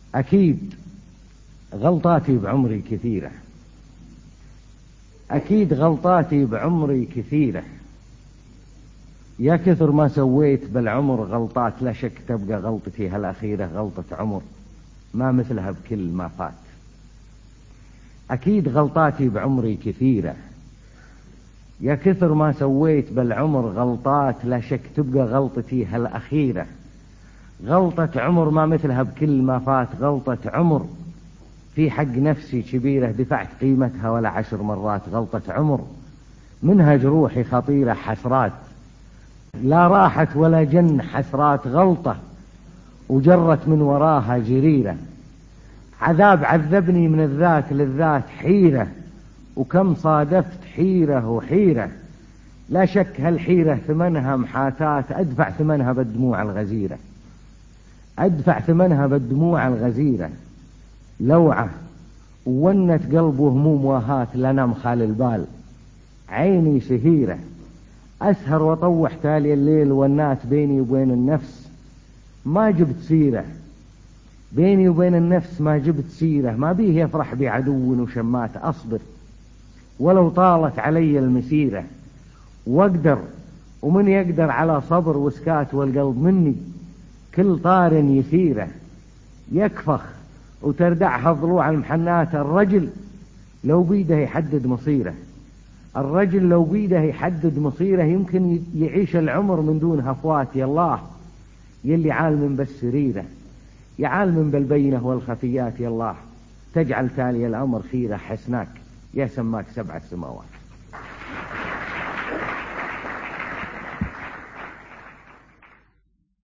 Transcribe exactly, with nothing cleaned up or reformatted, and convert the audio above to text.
أكيد غلطاتي بعمري كثيرة، أكيد غلطاتي بعمري كثيرة، يا كثر ما سويت بالعمر غلطات، لا شك تبقى غلطتي هالأخيرة غلطة عمر ما مثلها بكل ما فات. أكيد غلطاتي بعمري كثيرة، يا كثر ما سويت بالعمر غلطات، لا شك تبقى غلطتي هالأخيرة غلطة عمر ما مثلها بكل ما فات. غلطة عمر في حق نفسي كبيرة دفعت قيمتها ولا عشر مرات. غلطة عمر منها جروحي خطيرة حسرات، لا راحت ولا جن حسرات. غلطة وجرت من وراها جريرة، عذاب عذبني من الذات للذات حيرة، وكم صادفت حيرة وحيرة. لا شك هالحيرة ثمنها محاتاة، أدفع ثمنها بالدموع الغزيرة، أدفع ثمنها بالدموع الغزيرة. لوعة وونت قلب وهموم واهات، لا نام خال البال عيني شهيرة. أسهر وطوح تالي الليل والنات، بيني وبين النفس ما جبت سيرة، بيني وبين النفس ما جبت سيرة. ما بيه يفرح بعدو وشمات، أصبر ولو طالت علي المسيرة، واقدر ومن يقدر على صبر وسكات، والقلب مني كل طار يثيره. يكفخ وتردعها ضلوع المحنات، الرجل لو بيده يحدد مصيره، الرجل لو بيده يحدد مصيره، يمكن يعيش العمر من دون هفوات. يا الله يلي عالم بالسريرة، يا عالم بالبينة والخفيات، يا الله تجعل تالي الأمر خيرة حسناك، يا سماك سبع السماوات.